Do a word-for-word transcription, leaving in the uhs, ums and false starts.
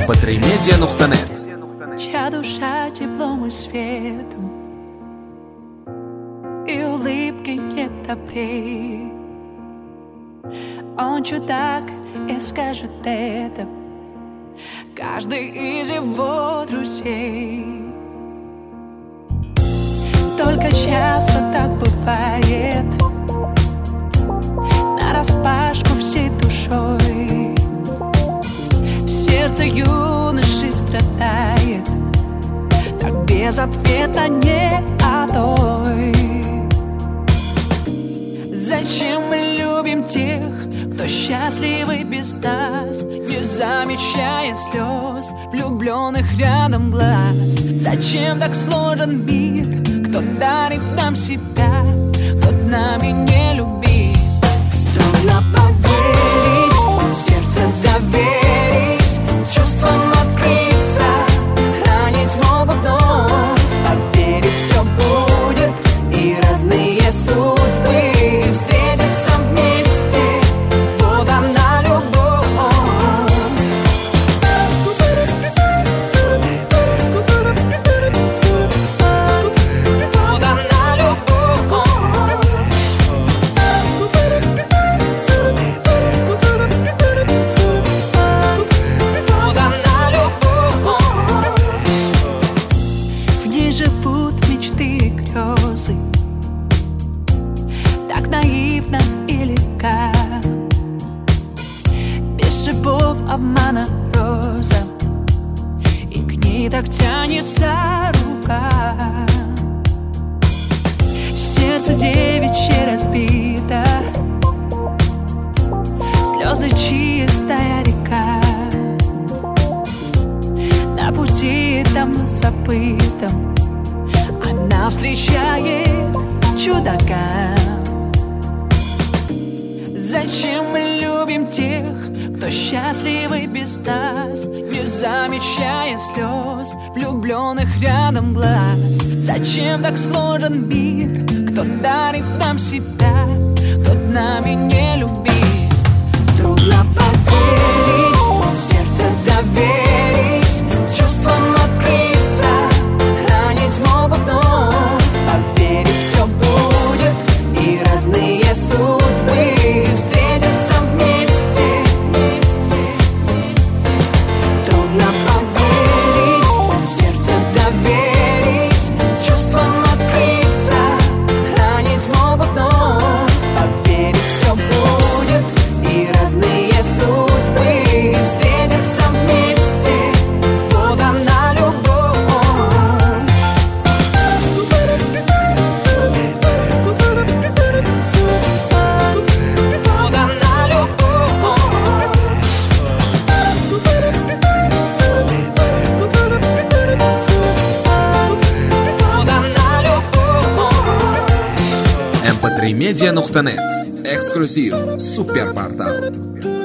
эм пэ три медиа точка нет. Чья душа теплом и светом, и улыбки нет добрей. Он чудак и скажет это каждый из его друзей. Только часто так бывает, нараспашку всей душой. Сердце юноши страдает, так без ответа не одной. Зачем мы любим тех, кто счастливый без нас, не замечая слез влюбленных рядом глаз? Зачем так сложен мир, кто дарит нам себя, кто нами не любит? Трудно поверить, сердце доверить, чувствам открыться, ранить могут, но поверить все будет, и разные судьбы встретятся вместе. Вот она любовь. Вот она любовь. Вот она любовь. В ней живут мечты и грезы, так наивно и легка, без шипов обмана роза, и к ней так тянется рука. Сердце девичье разбито, слезы чистая река, на пути давно забытом она встречает чудака. Зачем мы любим тех, кто счастливый без нас, не замечая слез влюбленных рядом глаз? Зачем так сложен мир, кто дарит нам себя, кто нами не любит? Трудно поверить, сердце доверить, чувствам открыться, ранить могут, но поверить все будет, и разные судьбы встретятся вместе. Трудно поверить, сердце доверить, чувствам открыться, ранить могут, но поверить все будет, и разные судьбы встретятся вместе. Вот она любовь. Вот она любовь. Вот она любовь. эм пэ три медиа точка нет. Эксклюзив. Суперпортал.